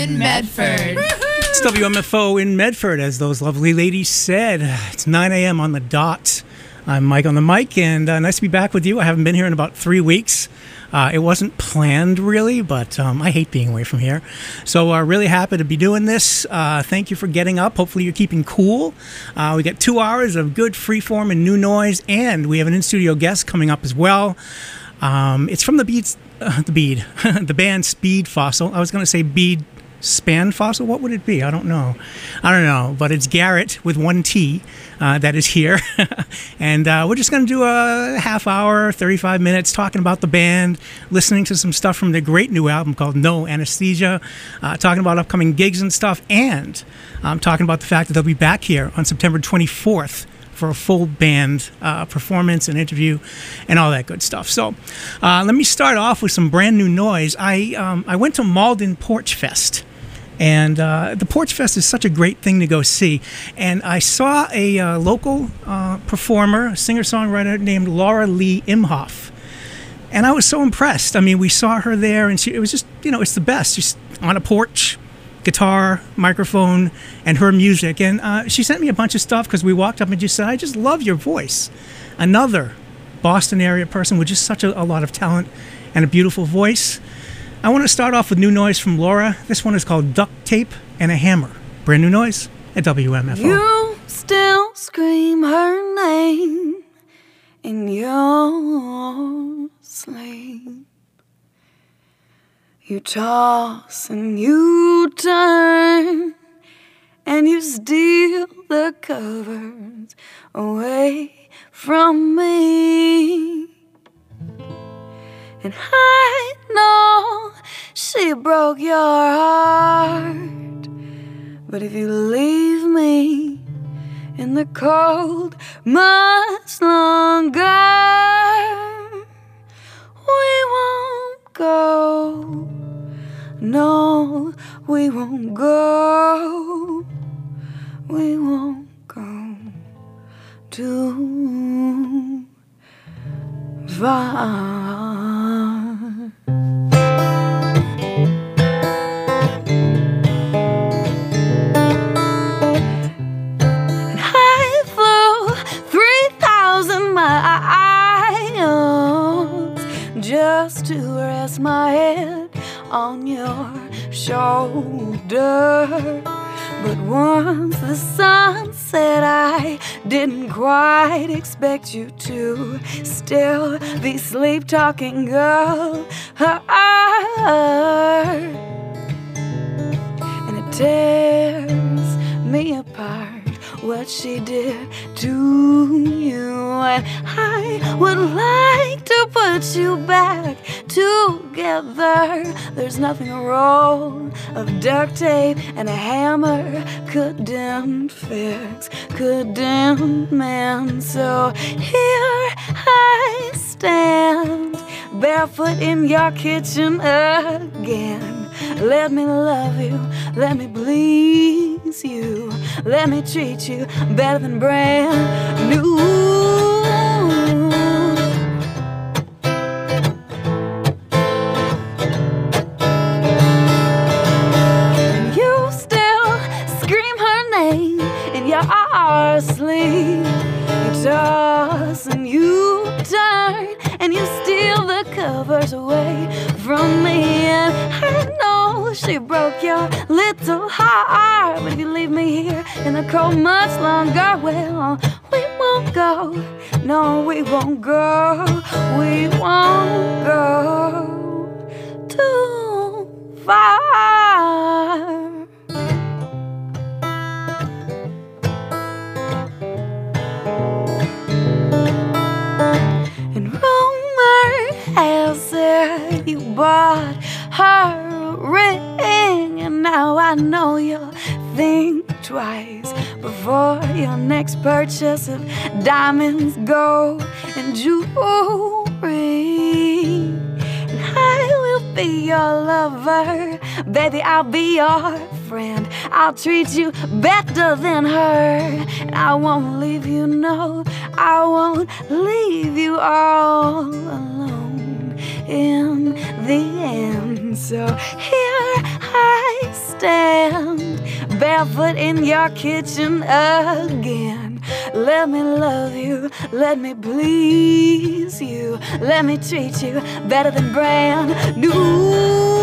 In Medford. It's WMFO in Medford, as those lovely ladies said. It's 9 a.m. on the dot. I'm Mike on the mic, and nice to be back with you. I haven't been here in about 3 weeks. It wasn't planned, really, but I hate being away from here. So really happy to be doing this. Thank you for getting up. Hopefully you're keeping cool. We got 2 hours of good freeform and new noise, and we have an in-studio guest coming up as well. It's from the band Speed Fossil. I was going to say Bead Span Fossil. What would it be? I don't know, but it's Garrett with 1 T that is here. And we're just going to do a half hour, 35 minutes talking about the band, listening to some stuff from their great new album called No Anesthesia, talking about upcoming gigs and stuff, and talking about the fact that they'll be back here on September 24th for a full band performance and interview and all that good stuff. So let me start off with some brand new noise. I went to Malden Porch Fest. And the Porch Fest is such a great thing to go see. And I saw a local performer, a singer-songwriter named Laura Lee Imhoff. And I was so impressed. I mean, we saw her there, and it was just, it's the best. She's on a porch, guitar, microphone, and her music. And she sent me a bunch of stuff because we walked up and just said, I just love your voice. Another Boston area person with just such a lot of talent and a beautiful voice. I want to start off with new noise from Laura. This one is called Duct Tape and a Hammer. Brand new noise at WMFO. You still scream her name in your sleep. You toss and you turn, and you steal the covers away from me. And I know she broke your heart, but if you leave me in the cold much longer, we won't go. No, we won't go. We won't go too far. And I flew 3,000 miles just to rest my head on your shoulder. But once the sun set, I didn't quite expect you to still be sleep-talking, girl. And it tears me apart what she did to you. And I would like to put you back together. There's nothing a roll of duct tape and a hammer couldn't fix, couldn't mend. So here I stand, barefoot in your kitchen again. Let me love you, let me please you, let me treat you better than brand new. And you still scream her name in your sleep. You toss and you turn, and you steal the covers away from me. And I know she broke your little heart, but if you leave me here in the cold much longer, well, we won't go. No, we won't go. We won't go too far. And rumor has it you bought her ring, and now I know you'll think twice before your next purchase of diamonds, gold, and jewelry. And I will be your lover, baby, I'll be your friend. I'll treat you better than her, and I won't leave you, no, I won't leave you all alone in the end. So here I stand, stand barefoot in your kitchen again. Let me love you, let me please you, let me treat you better than brand new.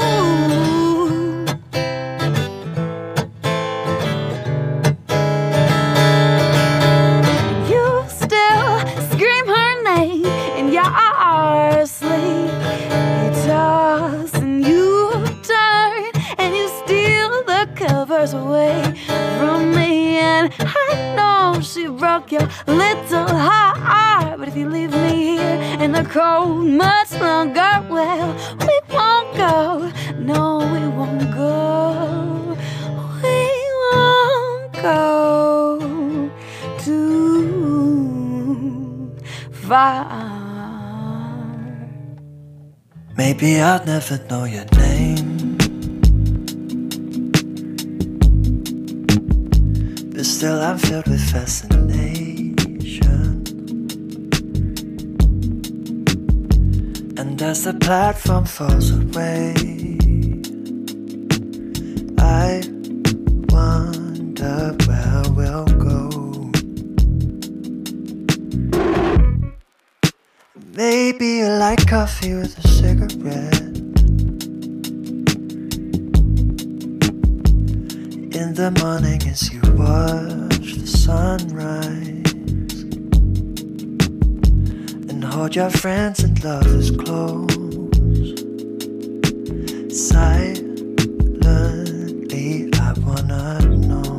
You still scream her name in your sleep. You toss and you turn and you steal the covers away from me. And I know she broke your little heart, but if you leave me here in the cold much longer, well, we won't go. No, we won't go. We won't go too far. Maybe I'll never know your name, but still I'm filled with fascination. And as the platform falls away, I wonder where we'll go. Maybe you like coffee with a cigarette. In the morning as you watch the sunrise, and hold your friends and lovers close. Silently I wanna know,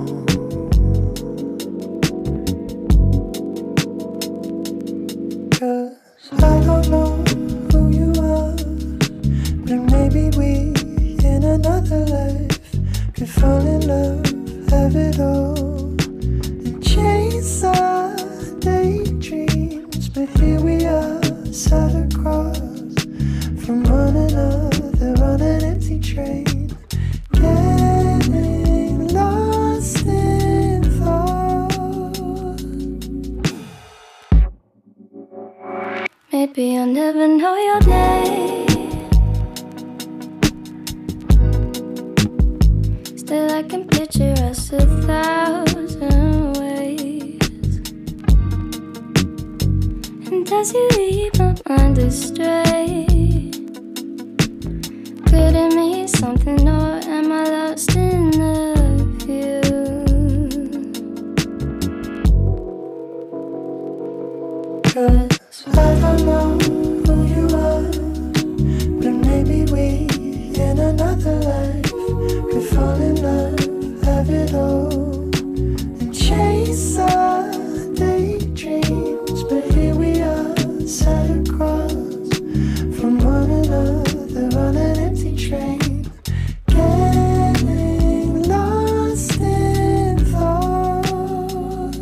'cause I don't know who you are, but maybe we in another life could fall in love, have it all, and chase our daydreams. But here we are, sat across from one another on an empty train, getting lost in thought. Maybe I'll never know your name, still I can picture us 1,000 ways. And as you lead my mind astray, could it mean something, or am I lost in the view? 'Cause I don't know who you are, but maybe we in another life could fall in love, have it all, and chase our daydreams. But here we are, sat across from one another on an empty train, getting lost in thought.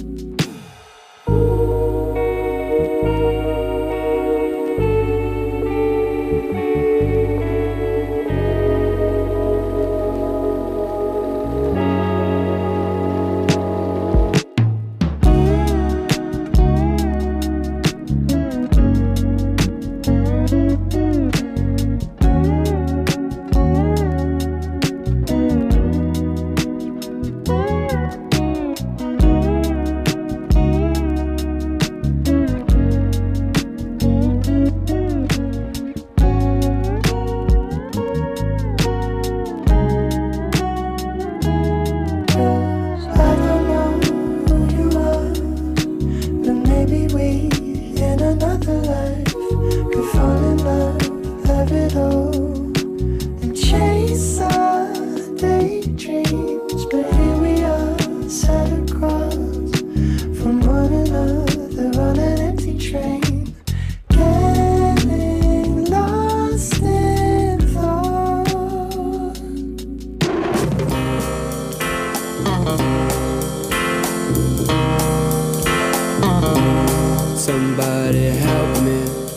Somebody help me,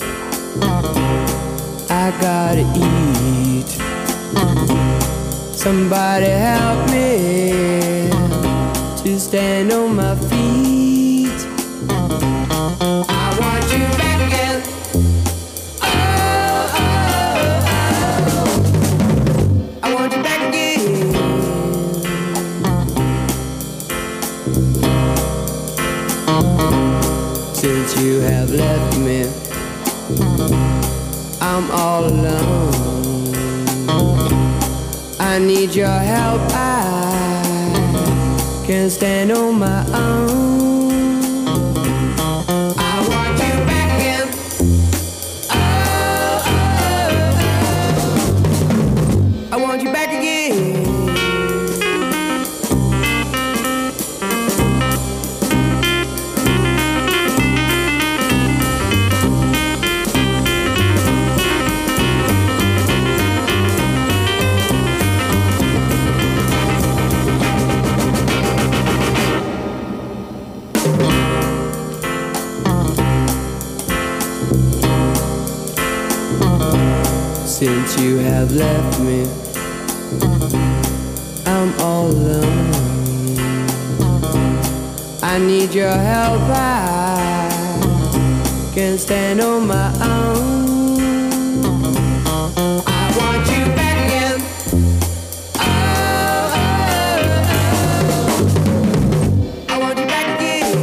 I gotta eat. Somebody help me to stand on my feet. I want you back again. Oh, oh, oh. I want you back again. I need your help, I can't stand on my own. I want you back again. Oh, oh, oh. I want you back again. Since you have left me, I'm all alone. I need your help, I can't stand on my own. I want you back again. Oh, oh, oh. I want you back again.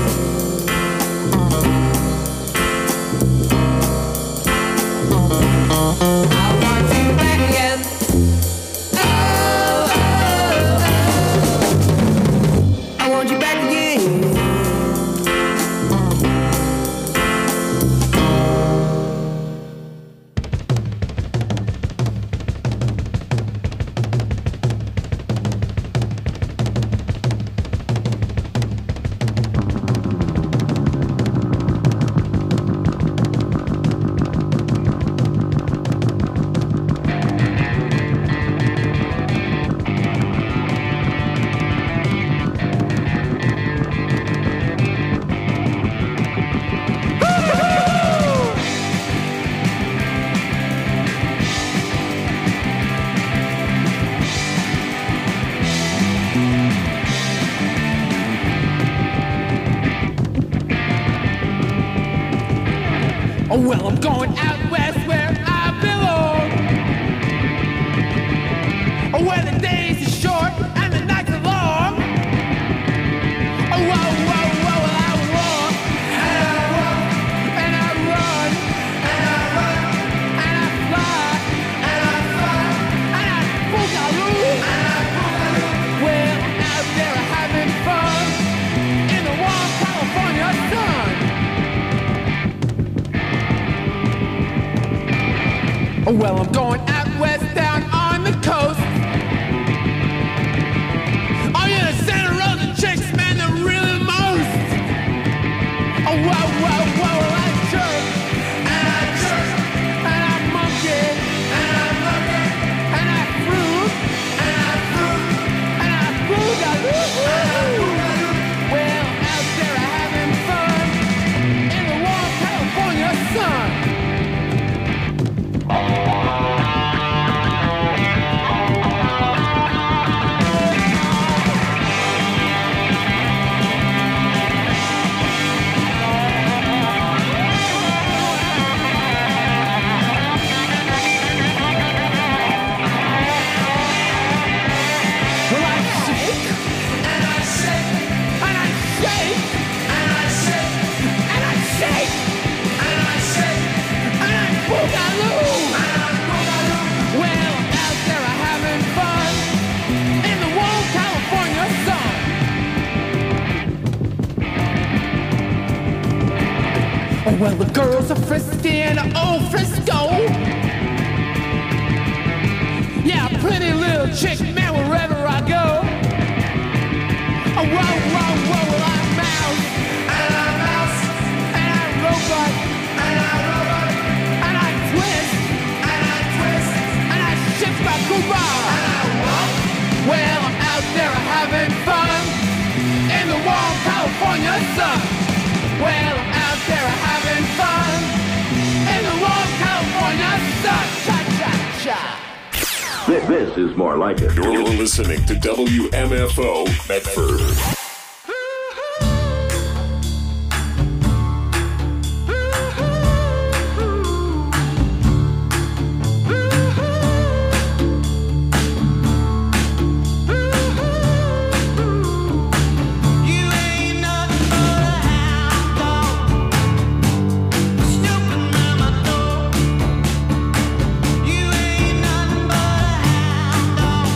Oh, well, I'm going out west where I belong. Oh, where the days are short and the nights are long. Oh, whoa, whoa, whoa, well, I walk and I walk and I run and I run and I fly and I fly and I boogaloo and I boogaloo. Well, out there having fun in the warm California sun. Oh, well, I'm going out west down on the coast. Oh, yeah, the Santa Rosa chicks, man, they're really most. Oh, whoa, whoa, whoa, well, I jerk, and I jerk, and I monkey, and I monkey, and I fruit, and I fruit, and I boogaloo. Well, out there having fun in the warm California sun. Well, the girls are frisky in old Frisco. Yeah, pretty little chick, man, wherever I go. Oh, whoa, whoa, whoa, well, I'm mouse, and I'm mouse, and I'm robot, and I'm robot, and I twist, and I twist, and I shift my Cuba, and I walk. Well, I'm out there having fun in the warm California sun. Well, I'm out there having fun in the warm California sun. Cha-cha-cha. This is more like it. You're listening to WMFO Medford. You ain't nothing but a hound dog.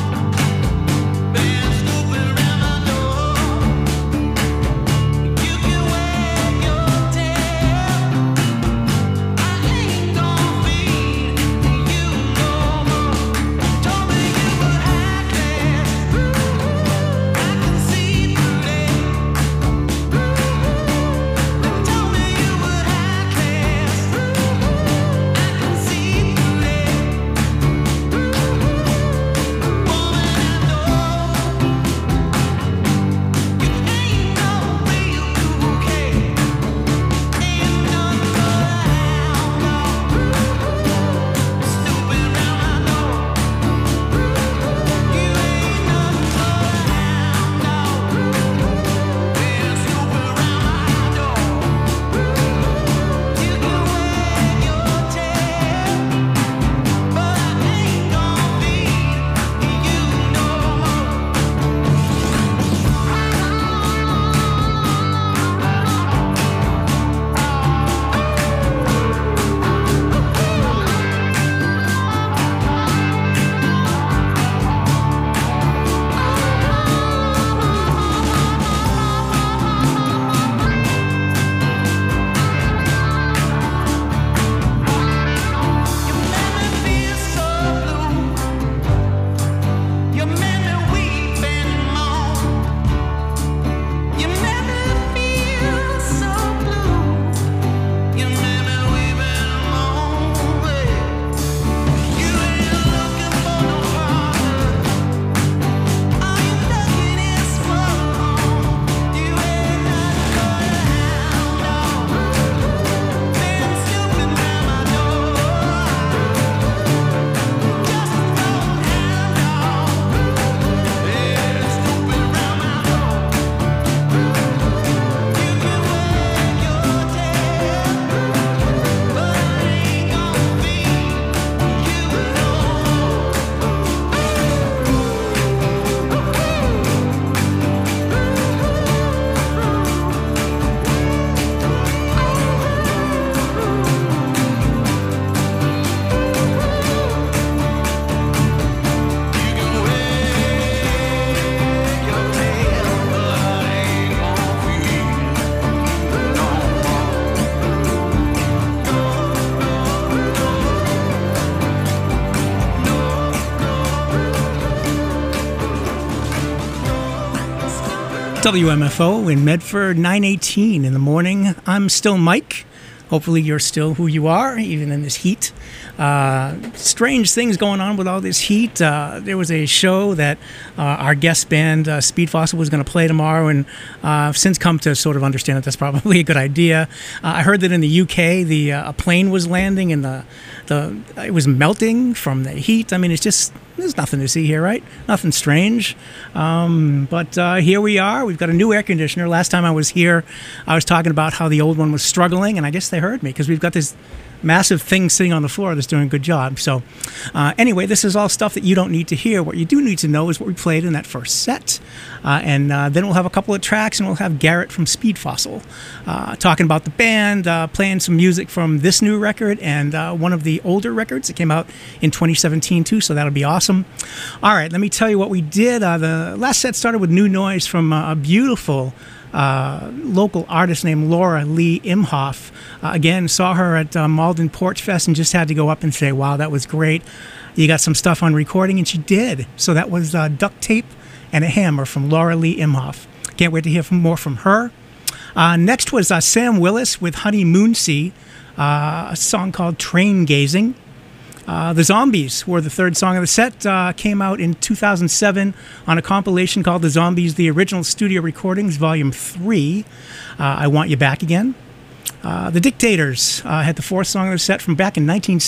WMFO in Medford, 9:18 in the morning. I'm still Mike. Hopefully you're still who you are, even in this heat. Strange things going on with all this heat. There was a show that our guest band, Speed Fossil, was going to play tomorrow, and I've since come to sort of understand that that's probably a good idea. I heard that in the UK, a plane was landing and it was melting from the heat. I mean, there's nothing to see here, right? Nothing strange. But here we are. We've got a new air conditioner. Last time I was here, I was talking about how the old one was struggling, and I guess they heard me because we've got this massive thing sitting on the floor that's doing a good job. So anyway, this is all stuff that you don't need to hear. What you do need to know is what we played in that first set. And then we'll have a couple of tracks, and we'll have Garrett from Speed Fossil talking about the band, playing some music from this new record and one of the older records that came out in 2017 too, so that'll be awesome. All right, let me tell you what we did. The last set started with New Noise from a beautiful local artist named Laura Lee Imhoff. Again, saw her at Malden Porch Fest and just had to go up and say, wow, that was great. You got some stuff on recording, and she did. So that was Duct Tape and a Hammer from Laura Lee Imhoff. Can't wait to hear more from her. Next was Sam Willis with Honey Moonsea, a song called Train Gazing. The Zombies were the third song of the set. Came out in 2007 on a compilation called The Zombies, The Original Studio Recordings, Volume 3. I Want You Back Again. The Dictators had the fourth song of the set from back in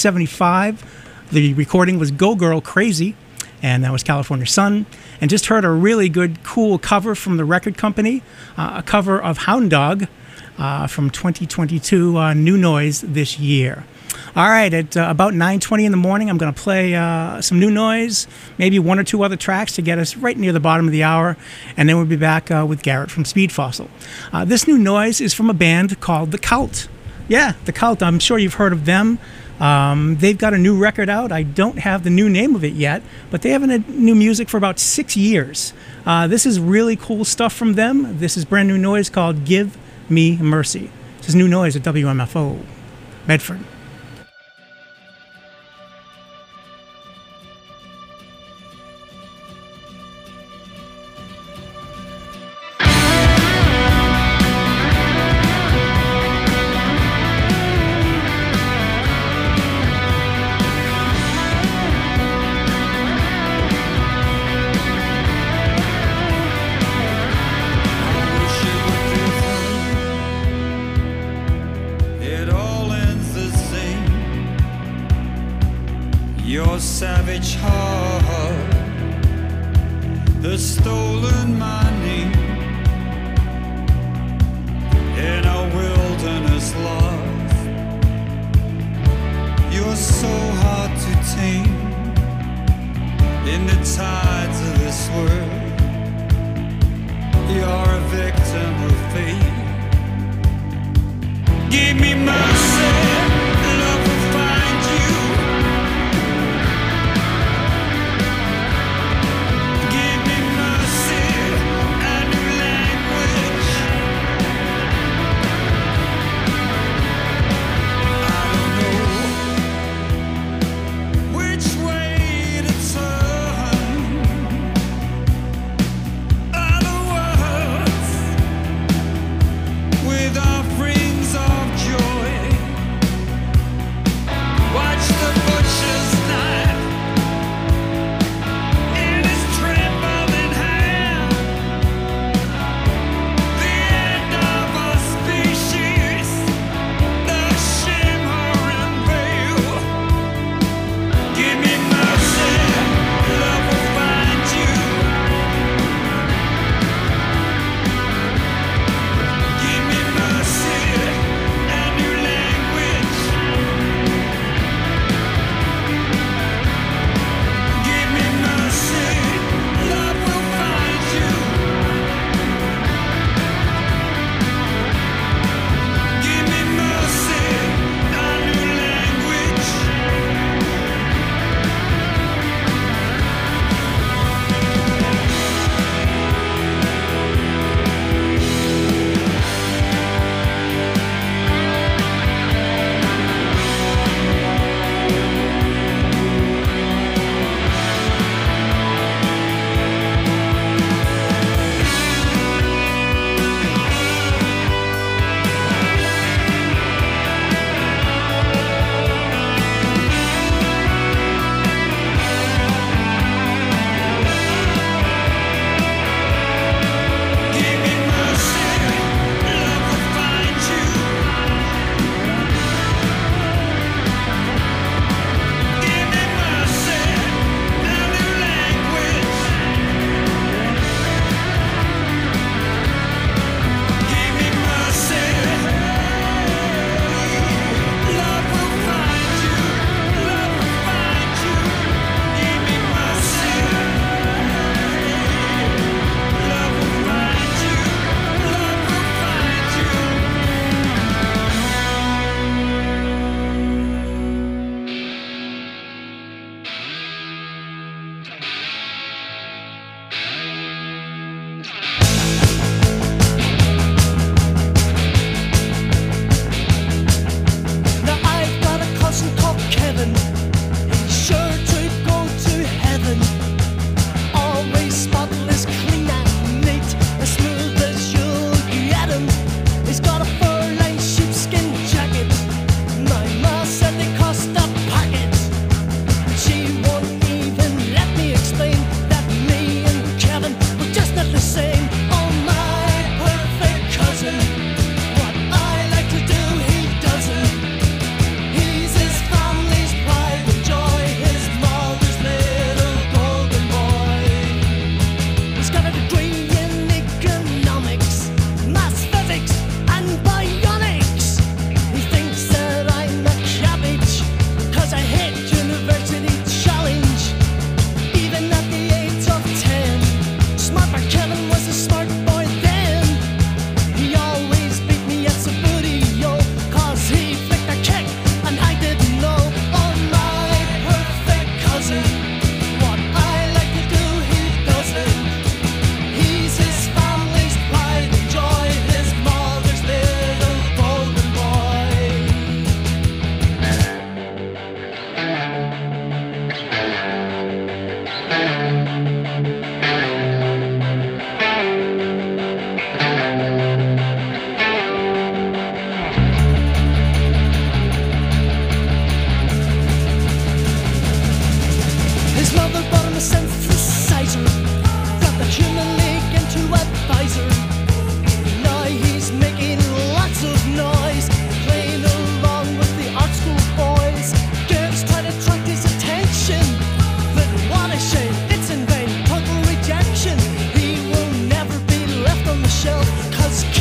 1975. The recording was Go Girl Crazy, and that was California Sun. And just heard a really good, cool cover from the record company, a cover of Hound Dog from 2022, New Noise this year. All right, at about 9:20 in the morning, I'm going to play some New Noise, maybe one or two other tracks to get us right near the bottom of the hour, and then we'll be back with Garrett from Speed Fossil. This New Noise is from a band called The Cult. Yeah, The Cult. I'm sure you've heard of them. They've got a new record out. I don't have the new name of it yet, but they haven't had new music for about 6 years. This is really cool stuff from them. This is brand new noise called Give Me Mercy. This is New Noise at WMFO, Medford. Your savage heart, the stolen money in a wilderness lost. You're so hard to tame in the tides of this world. You're a victim of fate. Give me mercy, love will find you. With offerings of joy.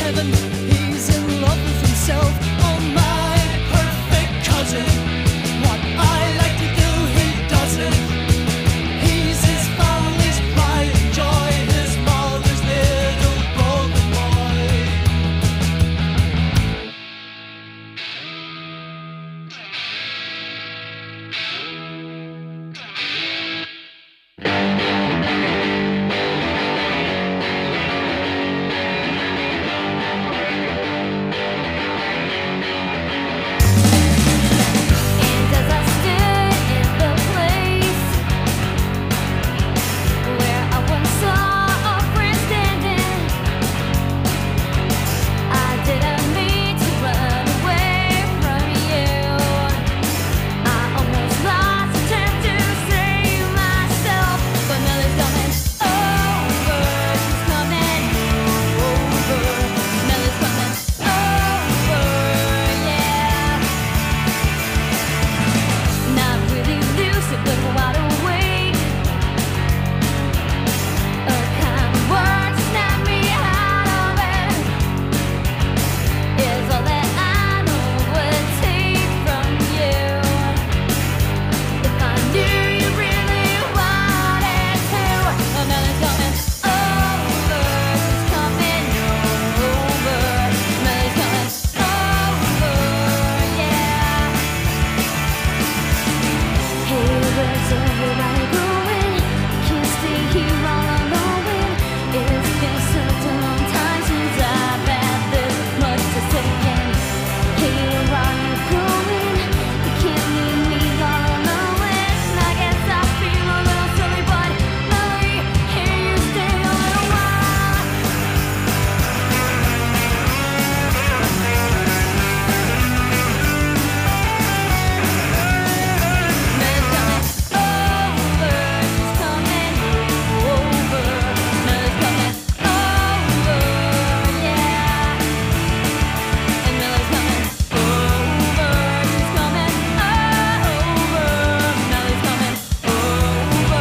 heaven. He's in love with himself. Oh, my perfect cousin. What I like to do, he doesn't. He's his family's pride and joy, his mother's little golden boy. And as I stood in the place where I once saw a friend standing, I didn't mean to run away from you. I almost lost the chance to save myself, but now it's coming over. It's coming over. Now it's coming over. Yeah. Not really lucid, but wide awake. A kind word snap me out of it. Is all that I know would take from you. If I knew you really wanted to. Oh, now it's coming over. It's coming over. Now it's coming over. Yeah. Hey, where's everybody going? Can't stay here all alone. It's been such a long time since I've had this much to say. Hey, where are you going? You can't leave me all alone. I guess I feel a little silly, but Melody, here you stay a little while. Now it's coming over. It's coming over. Now it's coming over. Yeah. And now it's coming over. It's coming over. Now it's coming over.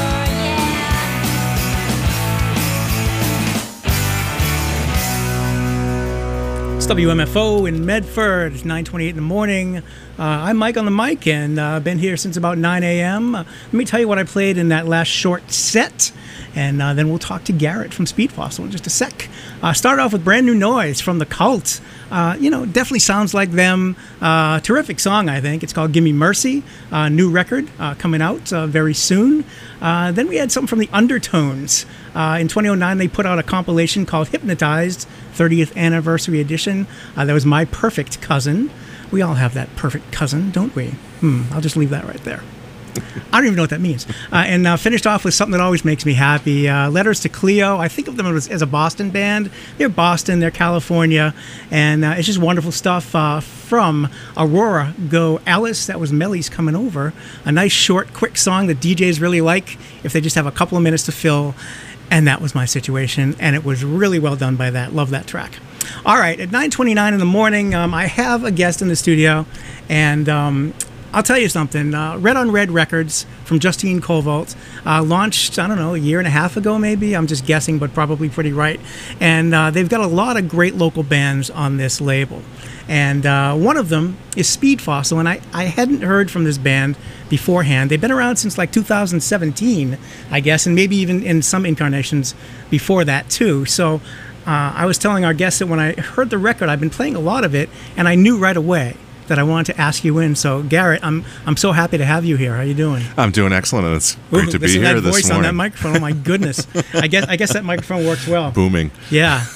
Yeah. It's WMFO in Medford. It's 9:28 in the morning. I'm Mike on the mic, and been here since about 9 a.m. Let me tell you what I played in that last short set, and then we'll talk to Garrett from Speed Fossil in just a sec. Start off with Brand New Noise from The Cult. Definitely sounds like them. Terrific song, I think. It's called Gimme Mercy. New record coming out very soon. Then we had something from the Undertones. In 2009, they put out a compilation called Hypnotized, 30th Anniversary Edition. That was My Perfect Cousin. We all have that perfect cousin, don't we? I'll just leave that right there. I don't even know what that means. And finished off with something that always makes me happy. Letters to Cleo. I think of them as a Boston band. They're Boston, they're California, and it's just wonderful stuff from Aurora Go Alice. That was Melly's Coming Over. A nice, short, quick song that DJs really like if they just have a couple of minutes to fill. And that was my situation, and it was really well done by that. Love that track. All right, at 9:29 in the morning, I have a guest in the studio, and I'll tell you something. Red on Red Records from Justine Kovault launched, I don't know, a year and a half ago maybe. I'm just guessing, but probably pretty right. And they've got a lot of great local bands on this label. And one of them is Speed Fossil, and I hadn't heard from this band beforehand. They've been around since like 2017, I guess, and maybe even in some incarnations before that too. So I was telling our guests that when I heard the record, I've been playing a lot of it, and I knew right away that I wanted to ask you in. So Garrett, I'm so happy to have you here. How you doing? I'm doing excellent, and it's great to be here that this voice morning. On that microphone, oh my goodness! I guess that microphone works well. Booming. Yeah.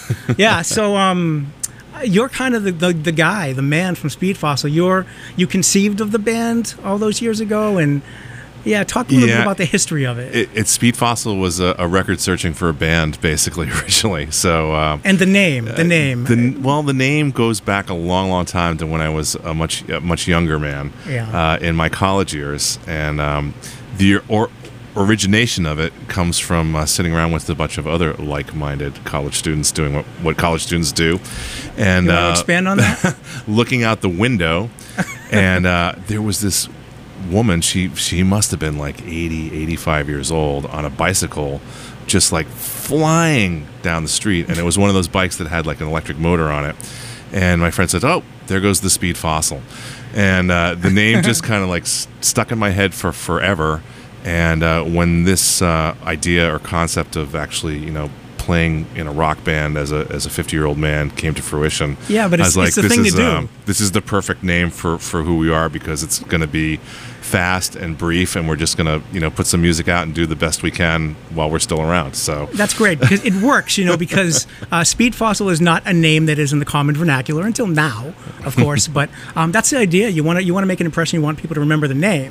So you're kind of the guy, the man from Speed Fossil. You conceived of the band all those years ago, and talk a little bit about the history of it. Speed Fossil was a record searching for a band, basically, originally. So and the name. The name goes back a long, long time to when I was a much younger man. In my college years, and the origination of it comes from sitting around with a bunch of other like-minded college students doing what college students do, and you want to expand on that? Looking out the window, and there was this woman. She must have been like 80, 85 years old on a bicycle, just like flying down the street, and it was one of those bikes that had like an electric motor on it. And my friend said, "Oh, there goes the Speed Fossil," and the name just kind of like stuck in my head for forever. And when this idea or concept of actually, playing in a rock band as a 50-year-old man came to fruition, but I was like, it's the thing to do. This is the perfect name for who we are, because it's going to be fast and brief, and we're just going to put some music out and do the best we can while we're still around. So that's great, because it works, because Speed Fossil is not a name that is in the common vernacular until now, of course. But that's the idea. You want to make an impression. You want people to remember the name,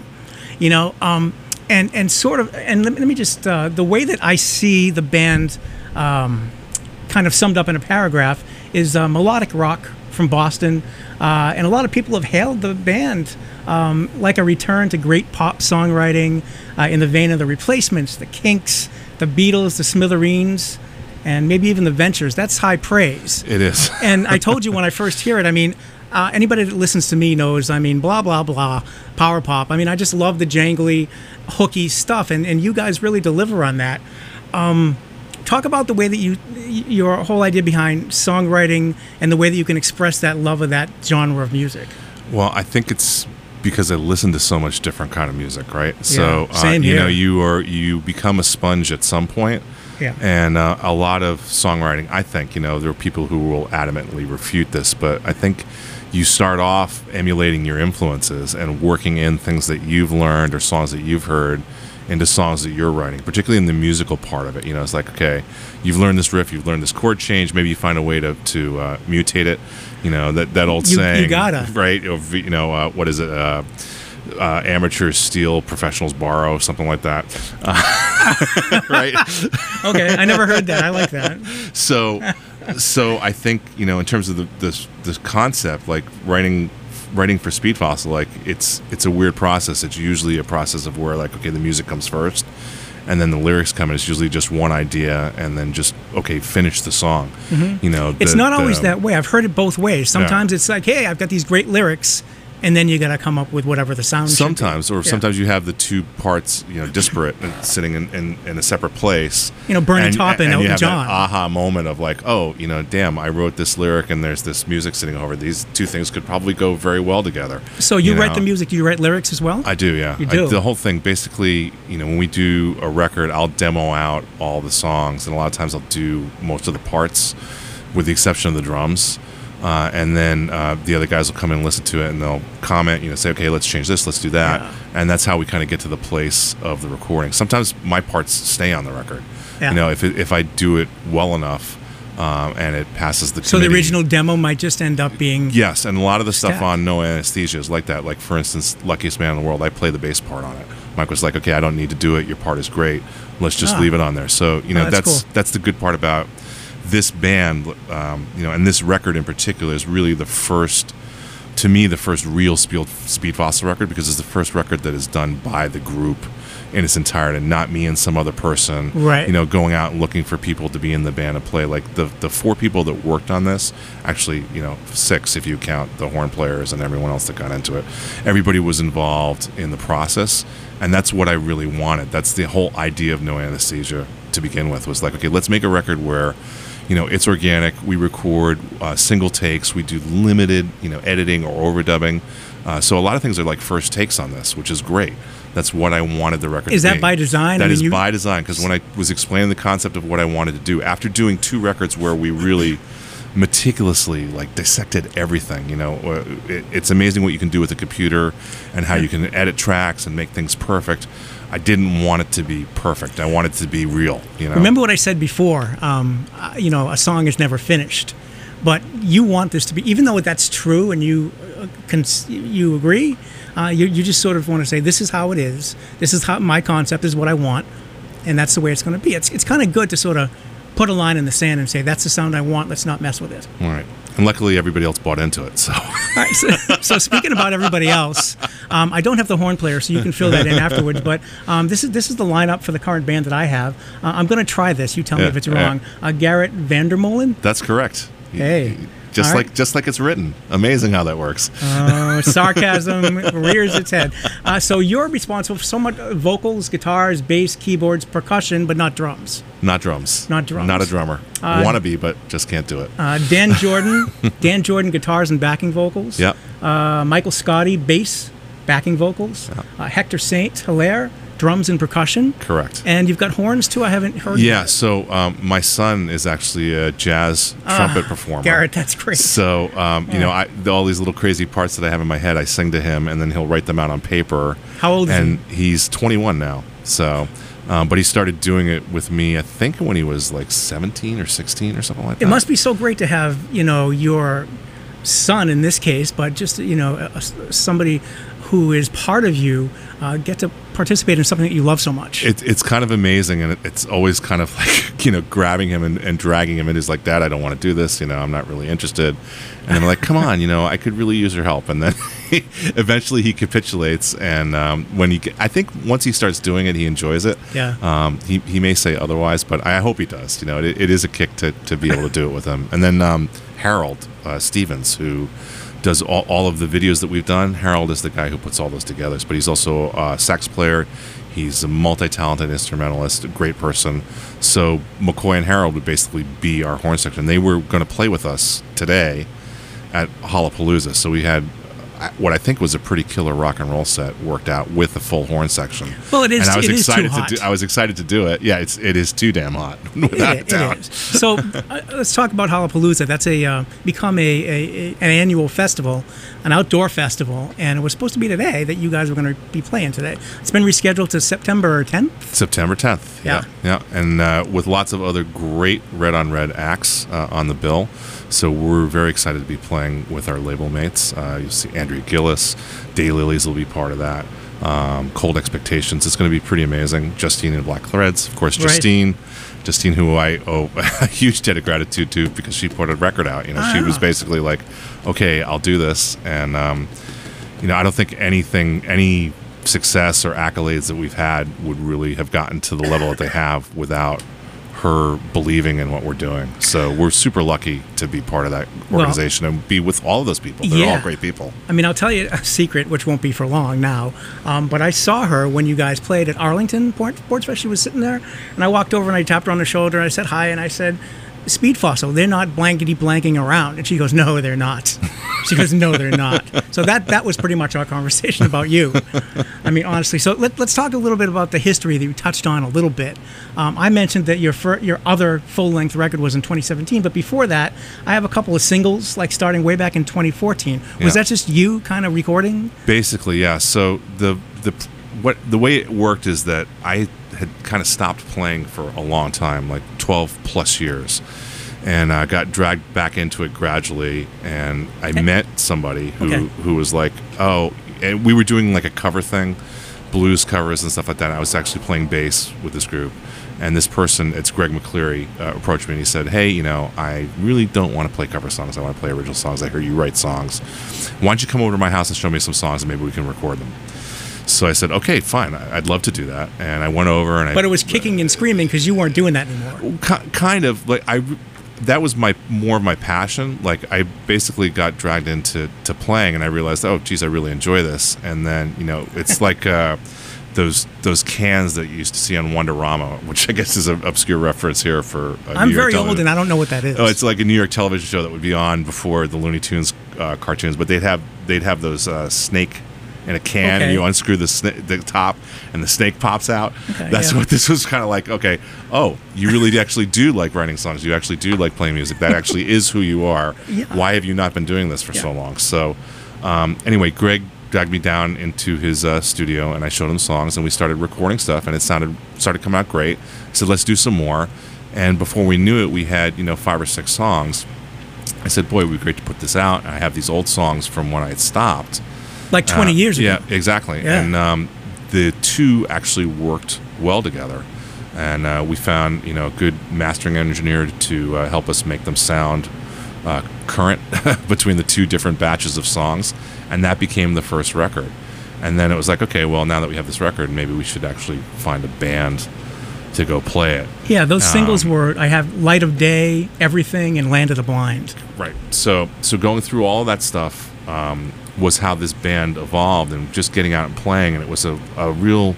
and sort of. And let me just the way that I see the band. Kind of summed up in a paragraph is melodic rock from Boston, and a lot of people have hailed the band like a return to great pop songwriting in the vein of the Replacements, the Kinks, the Beatles, the Smithereens, and maybe even the Ventures. That's high praise. It is. And I told you when I first hear it, anybody that listens to me knows, blah, blah, blah, power pop. I just love the jangly, hooky stuff, and you guys really deliver on that. Talk about the way that your whole idea behind songwriting and the way that you can express that love of that genre of music. Well, I think it's because I listen to so much different kind of music, right? So, same here. you become a sponge at some point. Yeah. And a lot of songwriting, I think, there are people who will adamantly refute this, but I think you start off emulating your influences and working in things that you've learned or songs that you've heard into songs that you're writing, particularly in the musical part of it. It's like, okay, you've learned this riff, you've learned this chord change, maybe you find a way to mutate it. That old saying, you gotta, right? What is it? Amateurs steal, professionals borrow, something like that. Right? Okay, I never heard that. I like that. So I think, in terms of the concept, like writing for Speed Fossil, like it's a weird process. It's usually a process of where, like, okay, the music comes first, and then the lyrics come in. It's usually just one idea, and then just, okay, finish the song. Mm-hmm. It's not always that way. I've heard it both ways. Sometimes it's like, hey, I've got these great lyrics, and then you got to come up with whatever the sound sometimes should be. Sometimes you have the two parts disparate and sitting in a separate place, Bernie Taupin, and you have John. that aha moment of like, oh, damn, I wrote this lyric and there's this music sitting over. These two things could probably go very well together. So you write the music, do you write lyrics as well? I do, yeah. You do? The whole thing, basically, when we do a record, I'll demo out all the songs, and a lot of times I'll do most of the parts with the exception of the drums. And then the other guys will come in and listen to it, and they'll comment, say, okay, let's change this, let's do that. Yeah. And that's how we kind of get to the place of the recording. Sometimes my parts stay on the record. Yeah. If I do it well enough and it passes the committee. So the original demo might just end up being... Yes, and a lot of the stuff on No Anesthesia is like that. Like, for instance, Luckiest Man in the World, I play the bass part on it. Mike was like, okay, I don't need to do it, your part is great. Let's just leave it on there. So, that's cool. That's the good part about this band, and this record in particular is really the first real Speed Fossil record, because it's the first record that is done by the group in its entirety, not me and some other person, right? Going out and looking for people to be in the band and play. Like the four people that worked on this, actually, 6 if you count the horn players and everyone else that got into it. Everybody was involved in the process, and that's what I really wanted. That's the whole idea of No Anesthesia to begin with, was like, okay, let's make a record where it's organic. We record single takes. We do limited, editing or overdubbing. So a lot of things are like first takes on this, which is great. That's what I wanted the record to be. Is that by design? That is by design, because when I was explaining the concept of what I wanted to do, after doing 2 records where we really meticulously dissected everything, it's amazing what you can do with a computer and how you can edit tracks and make things perfect. I didn't want it to be perfect. I wanted it to be real. Remember what I said before? A song is never finished, but you want this to be, even though that's true, and you agree. You just sort of want to say, this is how it is. This is how my concept is, what I want, and that's the way it's going to be. It's kind of good to sort of put a line in the sand and say, that's the sound I want. Let's not mess with it. All right. And luckily, everybody else bought into it. So, all right, so speaking about everybody else, I don't have the horn player, so you can fill that in afterwards. But this is the lineup for the current band that I have. I'm going to try this. You tell me if it's wrong. Garrett Vandermolen. That's correct. Hey. Just All like right. just like it's written. Amazing how that works. Sarcasm rears its head. So you're responsible for somewhat vocals, guitars, bass, keyboards, percussion, but not drums. Not drums. Not drums. Not a drummer. Wanna be, but just can't do it. Dan Jordan, guitars and backing vocals. Yep. Michael Scotty, bass, backing vocals. Hector Saint Hilaire, drums and percussion. Correct. And you've got horns too. I haven't heard. Yeah. So my son is actually a jazz trumpet performer. Garrett, that's great. So you know, all these little crazy parts that I have in my head, I sing to him, and then he'll write them out on paper. How old is he? And he's 21 now. So, but he started doing it with me, I think, when he was like 17 or 16 or something like that. It must be so great to have, your son in this case, but just, somebody who is part of you get to participate in something that you love so much. It's kind of amazing, and it's always kind of like, grabbing him and dragging him, and he's like, Dad, I don't want to do this, I'm not really interested. And I'm like, come on, I could really use your help. And then eventually he capitulates, and I think once he starts doing it, he enjoys it. Yeah. He may say otherwise, but I hope he does. It is a kick to be able to do it with him. And then Harold Stevens, who does all of the videos that we've done. Harold is the guy who puts all those together, but he's also a sax player. He's a multi-talented instrumentalist, a great person. So McCoy and Harold would basically be our horn section. They were going to play with us today at Hollapalooza. So we had what I think was a pretty killer rock and roll set worked out with the full horn section. Well, it is. And I was it excited is too hot. I was excited to do it. Yeah, it is too damn hot, without a doubt. It is. So let's talk about Hollapalooza. That's become an annual festival, an outdoor festival, and it was supposed to be today that you guys were going to be playing today. It's been rescheduled to September 10th. September 10th. Yeah. And with lots of other great Red on Red acts on the bill. So we're very excited to be playing with our label mates. You'll see Andrea Gillis, Daylilies will be part of that. Cold Expectations. It's going to be pretty amazing. Justine and Black Threads, of course. Justine, who I owe a huge debt of gratitude to because she put a record out. She was basically like, "Okay, I'll do this," and I don't think any success or accolades that we've had would really have gotten to the level that they have without her believing in what we're doing. So we're super lucky to be part of that organization and be with all of those people. They're all great people. I mean, I'll tell you a secret, which won't be for long now, but I saw her when you guys played at Arlington Sports Fest. She was sitting there, and I walked over and I tapped her on the shoulder, and I said hi, and I said, Speed Fossil, they're not blankety-blanking around. And she goes, no, they're not. She goes, no, they're not. So that was pretty much our conversation about you. I mean, honestly. So let's talk a little bit about the history that you touched on a little bit. I mentioned that your other full-length record was in 2017, but before that, I have a couple of singles, like starting way back in 2014. Was that just you kind of recording? Basically, yeah. So the way it worked is that I had kind of stopped playing for a long time, like 12 plus years, and I got dragged back into it gradually, and I met somebody who was like, and we were doing like a cover thing, blues covers and stuff like that. I was actually playing bass with this group, and this person, it's Greg McCleary, approached me and he said, hey, I really don't want to play cover songs. I want to play original songs. I hear you write songs. Why don't you come over to my house and show me some songs and maybe we can record them? So I said, okay, fine. I'd love to do that. And I went over and But it was kicking and screaming because you weren't doing that anymore. Kind of. Like that was more of my passion. Like I basically got dragged into playing, and I realized, oh, geez, I really enjoy this. And then it's like those cans that you used to see on Wonderama, which I guess is an obscure reference here for. I'm very old, and I don't know what that is. Oh, it's like a New York television show that would be on before the Looney Tunes cartoons, but they'd have those snake in a can, and you unscrew the top, and the snake pops out. That's what this was kind of like. Okay, you really actually do like writing songs. You actually do like playing music. That actually is who you are. Why have you not been doing this for so long? So, anyway, Greg dragged me down into his studio, and I showed him songs, and we started recording stuff, and it started coming out great. I said, let's do some more. And before we knew it, we had 5 or 6 songs. I said, boy, it would be great to put this out. And I have these old songs from when I had stopped. Like 20 years ago. Yeah, exactly. Yeah. And the two actually worked well together. And we found, a good mastering engineer to help us make them sound current between the two different batches of songs. And that became the first record. And then it was like, okay, well, now that we have this record, maybe we should actually find a band to go play it. Yeah, those singles were, I have Light of Day, Everything, and Land of the Blind. Right. So going through all of that stuff was how this band evolved, and just getting out and playing. And it was a real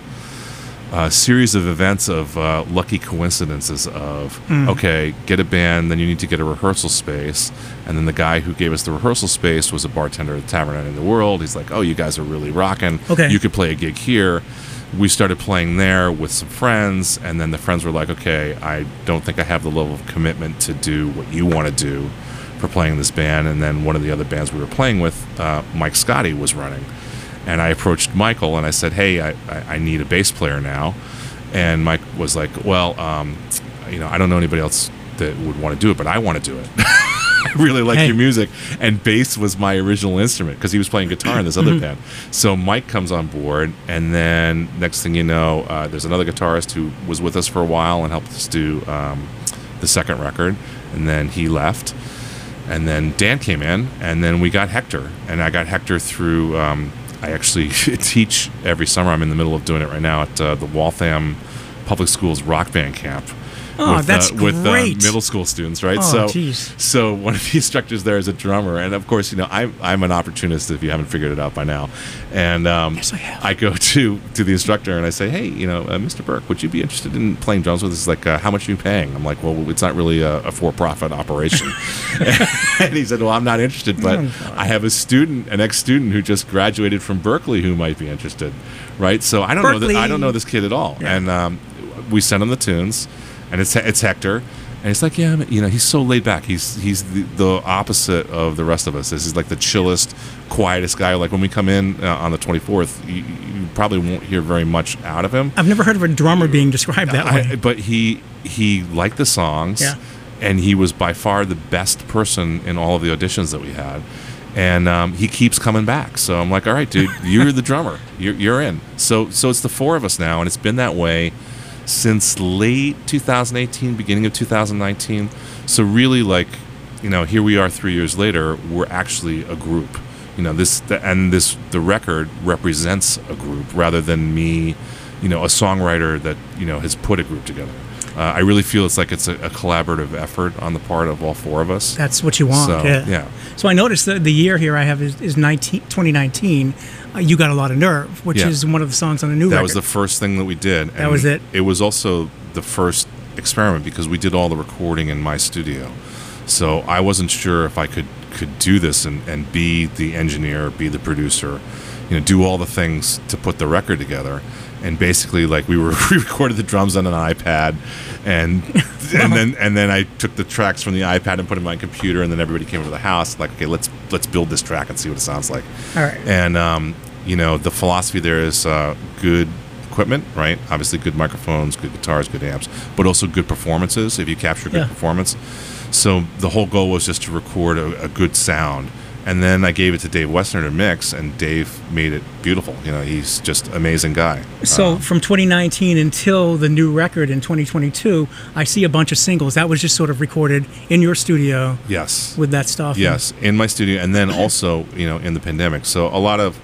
series of events of lucky coincidences of, okay, get a band, then you need to get a rehearsal space. And then the guy who gave us the rehearsal space was a bartender at the Tavern in the World. He's like, oh, you guys are really rocking. Okay. You could play a gig here. We started playing there with some friends, and then the friends were like, okay, I don't think I have the level of commitment to do what you want to do for playing this band. And then one of the other bands we were playing with, Mike Scotti, was running. And I approached Michael and I said, hey, I need a bass player now. And Mike was like, well, I don't know anybody else that would want to do it, but I want to do it. I really like your music. And bass was my original instrument because he was playing guitar in this other band. So Mike comes on board, and then next thing you know, there's another guitarist who was with us for a while and helped us do the second record, and then he left. And then Dan came in, and then we got Hector. And I got Hector through, I actually teach every summer. I'm in the middle of doing it right now at the Waltham Public Schools Rock Band Camp. Oh, that's great. With middle school students, right? Oh, so one of the instructors there is a drummer, and of course, I'm an opportunist if you haven't figured it out by now. And yes, I have. I go to the instructor and I say, hey, Mr. Burke, would you be interested in playing drums with us? He's like, how much are you paying? I'm like, well, it's not really a for-profit operation. And he said, well, I'm not interested, but I have an ex-student who just graduated from Berkeley who might be interested, right? So I don't know this kid at all, and we sent him the tunes. And it's Hector, and it's like, yeah, he's so laid back. He's the opposite of the rest of us. He's like the chillest, quietest guy. Like when we come in on the 24th, you probably won't hear very much out of him. I've never heard of a drummer being described that way. But he liked the songs, and he was by far the best person in all of the auditions that we had. And he keeps coming back. So I'm like, all right, dude, you're the drummer. You're in. So it's the four of us now, and it's been that way since late 2018, beginning of 2019. So really, here we are 3 years later, we're actually a group. The record represents a group rather than me, a songwriter that, has put a group together. I really feel it's a collaborative effort on the part of all four of us. That's what you want. So, yeah. So I noticed that the year here I have is 2019. You Got a Lot of Nerve, which is one of the songs on the new record. That was the first thing that we did. That was it. It was also the first experiment because we did all the recording in my studio. So I wasn't sure if I could do this and be the engineer, be the producer, do all the things to put the record together. And basically, we recorded the drums on an iPad, and then I took the tracks from the iPad and put them on my computer, and then everybody came over to the house, like, okay, let's build this track and see what it sounds like. All right. And the philosophy there is good equipment, right? Obviously, good microphones, good guitars, good amps, but also good performances. If you capture good performance, so the whole goal was just to record a good sound. And then I gave it to Dave Westner to mix, and Dave made it beautiful. He's just an amazing guy. So from 2019 until the new record in 2022, I see a bunch of singles. That was just sort of recorded in your studio. Yes. With that stuff. Yes, in my studio, and then also, in the pandemic. So a lot of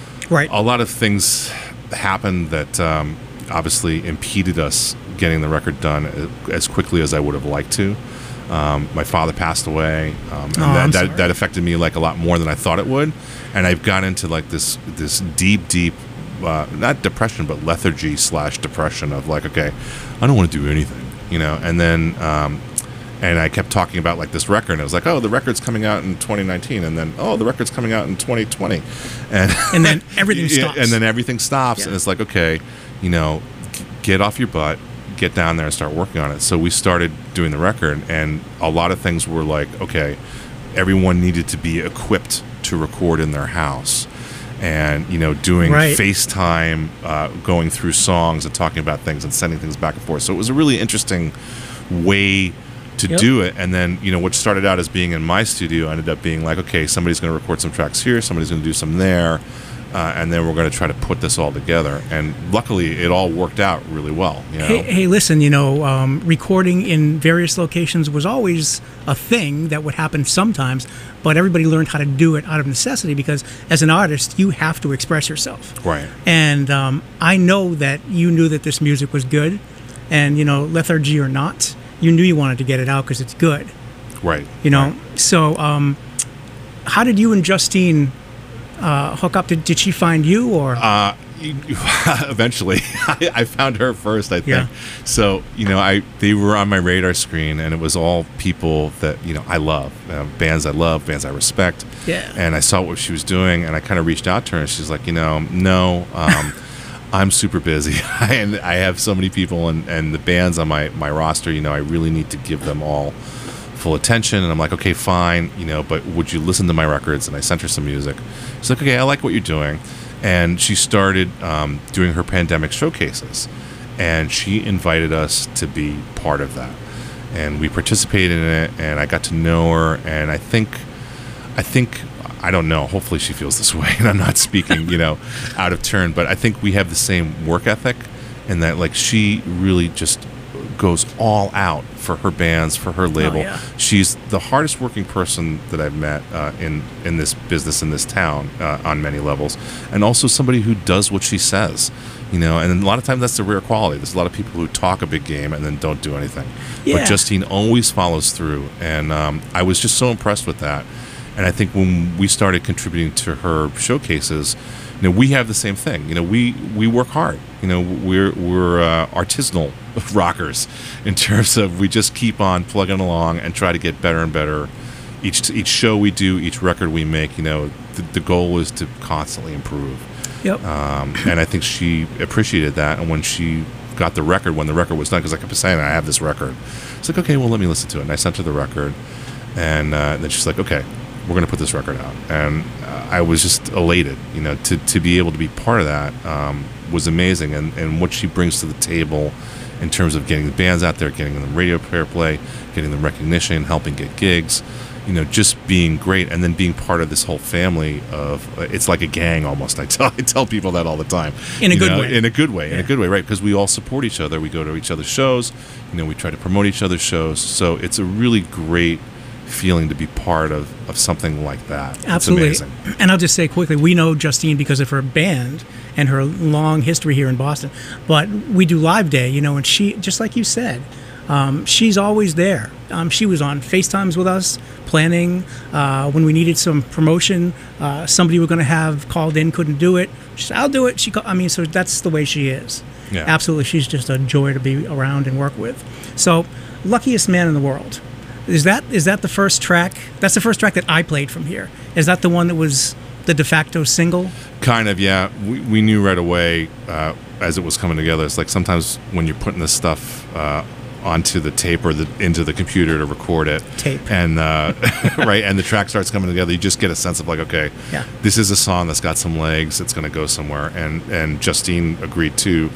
things happened that obviously impeded us getting the record done as quickly as I would have liked to. My father passed away, and that affected me a lot more than I thought it would. And I've got into this deep, not depression, but lethargy / depression of okay, I don't want to do anything, And then, and I kept talking about this record, and I was like, oh, the record's coming out in 2019, and then the record's coming out in 2020, and then everything stops. And then everything stops, and it's like, okay, get off your butt. Get down there and start working on it. So we started doing the record, and a lot of things were okay, everyone needed to be equipped to record in their house, and doing FaceTime, going through songs and talking about things and sending things back and forth. So it was a really interesting way to do it. And then what started out as being in my studio ended up being okay, somebody's going to record some tracks here, somebody's going to do some there. And then we're going to try to put this all together. And luckily, it all worked out really well. Hey, listen, recording in various locations was always a thing that would happen sometimes, but everybody learned how to do it out of necessity because as an artist, you have to express yourself. Right. And I know that you knew that this music was good, and lethargy or not, you knew you wanted to get it out because it's good. Right. So how did you and Justine hook up? Did she find you, or? Eventually, I found her first, I think. Yeah. So they were on my radar screen, and it was all people that I love, bands I love, bands I respect. Yeah. And I saw what she was doing, and I kind of reached out to her, and she's like, no, I'm super busy, and I have so many people, and the bands on my roster, I really need to give them all full attention. And I'm like, okay, fine, but would you listen to my records? And I sent her some music. She's like, okay, I like what you're doing. And she started doing her pandemic showcases, and she invited us to be part of that. And we participated in it, and I got to know her. And I think, I don't know, hopefully she feels this way, and I'm not speaking, out of turn, but I think we have the same work ethic, and that like she really just goes all out for her bands, for her label. Oh, yeah. She's the hardest working person that I've met in this business, in this town, on many levels, and also somebody who does what she says, and a lot of times that's the rare quality. There's a lot of people who talk a big game and then don't do anything. Yeah. But Justine always follows through, and I was just so impressed with that. And I think when we started contributing to her showcases, we have the same thing. We work hard. We're artisanal rockers in terms of we just keep on plugging along and try to get better and better. Each show we do, each record we make, the goal is to constantly improve. Yep. And I think she appreciated that. And when she got the record, when the record was done, because I kept saying, I have this record. It's like, okay, well, let me listen to it. And I sent her the record. And then she's like, okay, we're going to put this record out. And I was just elated, to be able to be part of that was amazing. And what she brings to the table in terms of getting the bands out there, getting them radio play, getting them recognition, helping get gigs, just being great. And then being part of this whole family of, it's like a gang almost. I tell people that all the time. In a good way. In a good way, Yeah. in a good way, right? Because we all support each other. We go to each other's shows, we try to promote each other's shows. So it's a really great feeling to be part of something like that. Absolutely. It's amazing. And I'll just say quickly, we know Justine because of her band and her long history here in Boston. But we do Live Day, and she, just like you said, she's always there. She was on FaceTimes with us, planning when we needed some promotion. Somebody we're going to have called in couldn't do it. She said, I'll do it. So that's the way she is. Yeah. Absolutely. She's just a joy to be around and work with. So, Luckiest Man in the World. Is that the first track? That's the first track that I played from here. Is that the one that was the de facto single? Kind of, yeah. We knew right away as it was coming together. It's like sometimes when you're putting this stuff onto the tape or into the computer to record it, and right, and the track starts coming together, you just get a sense of like, okay, yeah, this is a song that's got some legs. It's going to go somewhere. And Justine agreed to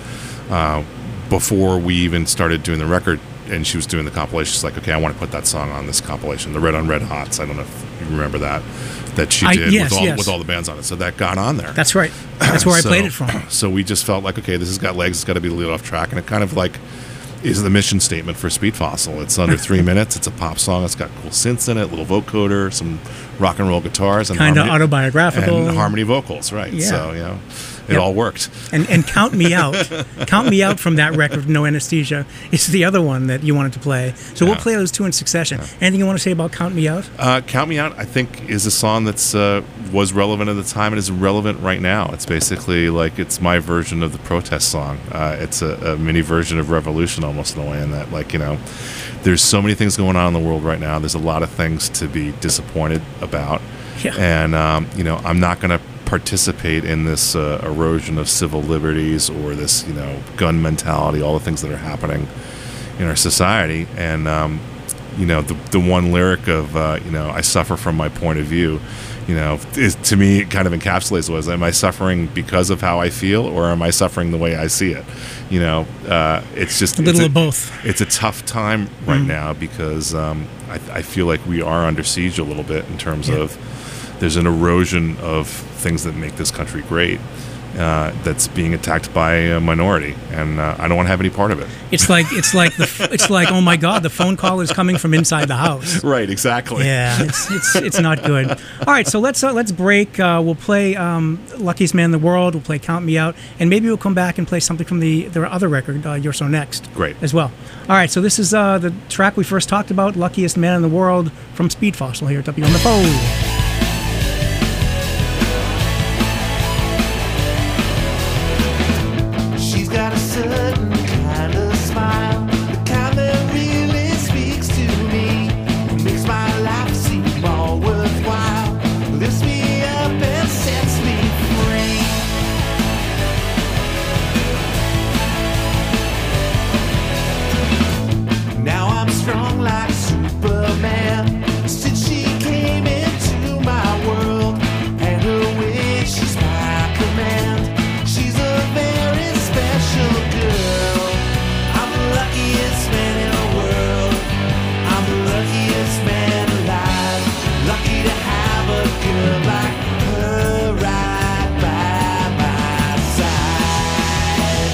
before we even started doing the record. And she was doing the compilation. She's like, okay, I want to put that song on this compilation, the Red on Red Hots. I don't know if you remember that she did with all the bands on it. So that got on there. That's right. That's where I played it from. So we just felt like, okay, this has got legs. It's got to be the lead-off track. And it kind of like is the mission statement for Speed Fossil. It's under 3 minutes. It's a pop song. It's got cool synths in it, little vocoder, some rock and roll guitars. And kind of autobiographical. And harmony vocals, right. Yeah. So, it all worked. And Count Me Out. Count Me Out from that record, No Anesthesia, is the other one that you wanted to play. So we'll play those two in succession. Anything you want to say about Count Me Out? Count Me Out, I think, is a song that's was relevant at the time and is relevant right now. It's basically like it's my version of the protest song. It's a mini version of Revolution almost in a way, in that, like, there's so many things going on in the world right now. There's a lot of things to be disappointed about. Yeah. And, I'm not going to participate in this erosion of civil liberties or this, gun mentality, all the things that are happening in our society. And, the one lyric of, I suffer from my point of view, is, to me, it kind of encapsulates was, am I suffering because of how I feel, or am I suffering the way I see it? It's just a little of both. It's a tough time right now because I feel like we are under siege a little bit in terms of there's an erosion of things that make this country great. that's being attacked by a minority, and I don't want to have any part of it. It's like oh my God, the phone call is coming from inside the house. Right, exactly. Yeah, it's not good. All right, so let's break. We'll play Luckiest Man in the World. We'll play Count Me Out, and maybe we'll come back and play something from their other record, You're So Next. Great. As well. All right, so this is the track we first talked about, Luckiest Man in the World from Speed Fossil here at WMFO. Got a certain kind of smile, the kind that really speaks to me, makes my life seem more worthwhile, lifts me up and sets me free. Now I'm strong like Superman, since she came into my world, and her way she's my command. She's a very special girl. I'm the luckiest man in the world. I'm the luckiest man alive. Lucky to have a girl like her right by my side.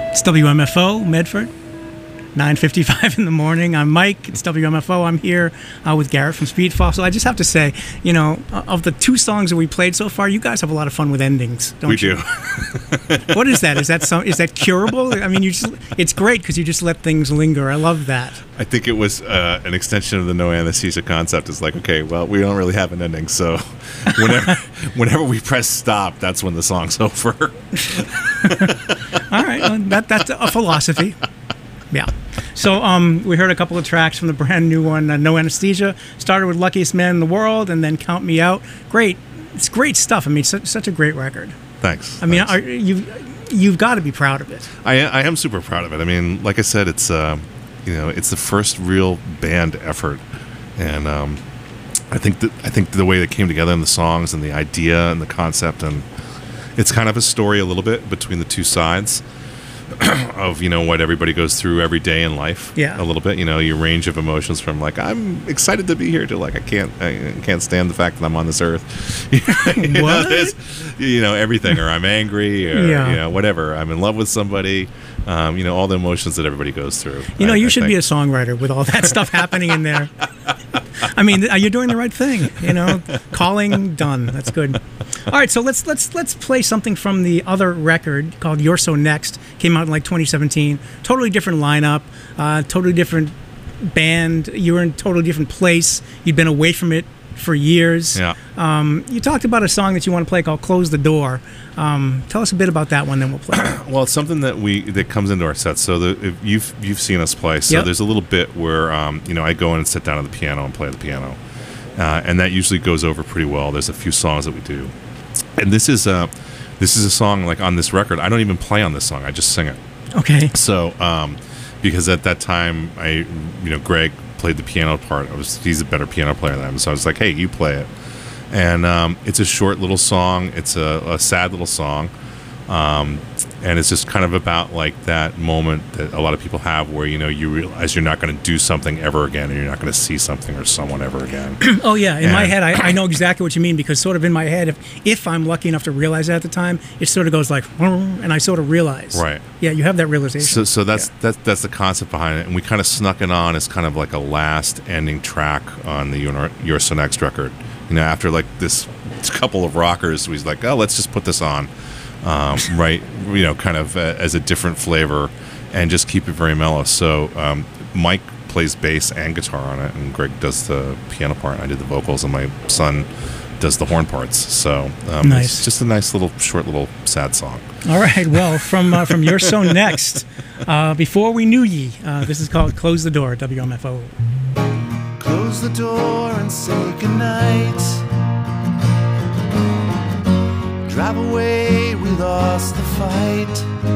It's WMFO, Medford, 9:55 in the morning. I'm Mike. It's WMFO. I'm here with Garrett from Speed Fossil. I just have to say, you know, of the two songs that we played so far, you guys have a lot of fun with endings, don't you? We do. What is that? Is that curable? I mean, it's great because you just let things linger. I love that. I think it was an extension of the no anesthesia concept. It's like, okay, well, we don't really have an ending, so whenever we press stop, that's when the song's over. All right, well, that's a philosophy. Yeah. So we heard a couple of tracks from the brand new one, No Anesthesia. Started with Luckiest Man in the World and then Count Me Out. Great. It's great stuff. I mean, such a great record. Thanks. I mean, you've got to be proud of it. I am super proud of it. I mean, like I said, it's it's the first real band effort, and I think the way that came together in the songs and the idea and the concept, and it's kind of a story a little bit between the two sides of, you know, what everybody goes through every day in life. Yeah. A little bit, you know, your range of emotions from like, I'm excited to be here to like, I can't stand the fact that I'm on this earth. What? You know, everything, or I'm angry, or, yeah, you know, whatever. I'm in love with somebody. You know, all the emotions that everybody goes through. You know, you should be a songwriter with all that stuff happening in there. I mean, you're doing the right thing. You know, calling done. That's good. All right, so let's play something from the other record called You're So Next. Came out in like 2017. Totally different lineup. Totally different band. You were in a totally different place. You'd been away from it for years. Yeah. You talked about a song that you want to play called "Close the Door." Tell us a bit about that one, then we'll play it. Well, it's something that comes into our sets. So if you've seen us play. So Yep. There's a little bit where you know, I go in and sit down at the piano and play the piano, and that usually goes over pretty well. There's a few songs that we do, and this is a song like on this record. I don't even play on this song. I just sing it. Okay. So because at that time Greg played the piano part. He's a better piano player than I am. So I was like, hey, you play it. And it's a short little song. It's a sad little song. And it's just kind of about like that moment that a lot of people have where, you know, you realize you're not going to do something ever again, and you're not going to see something or someone ever again. Oh, yeah. In my head, I know exactly what you mean, because sort of in my head, if I'm lucky enough to realize that at the time, it sort of goes like, and I sort of realize. Right. Yeah, you have that realization. So that's the concept behind it. And we kind of snuck it on as kind of like a last ending track on the You're So Next record. You know, after like this couple of rockers, we was like, oh, let's just put this on. Right, you know, kind of as a different flavor, and just keep it very mellow. So Mike plays bass and guitar on it, and Greg does the piano part, and I did the vocals, and my son does the horn parts. So nice. It's just a nice little short little sad song. All right, well, from You're So Next, Before We Knew Ye, this is called Close the Door, WMFO. Close the door and say goodnight. Drive away, we lost the fight.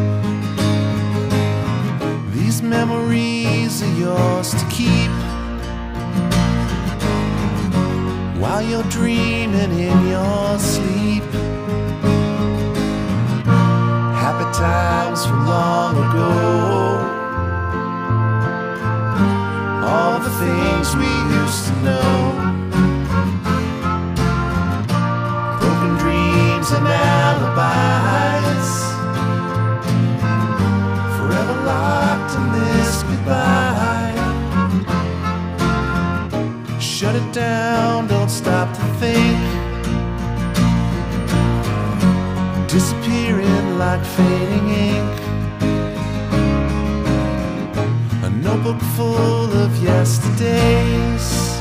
These memories are yours to keep, while you're dreaming in your sleep. Happy times from long ago, all the things we used to know. Broken dreams and alibis, forever locked in this goodbye. Shut it down, don't stop to think. Disappearing like fading ink. A notebook full of yesterdays,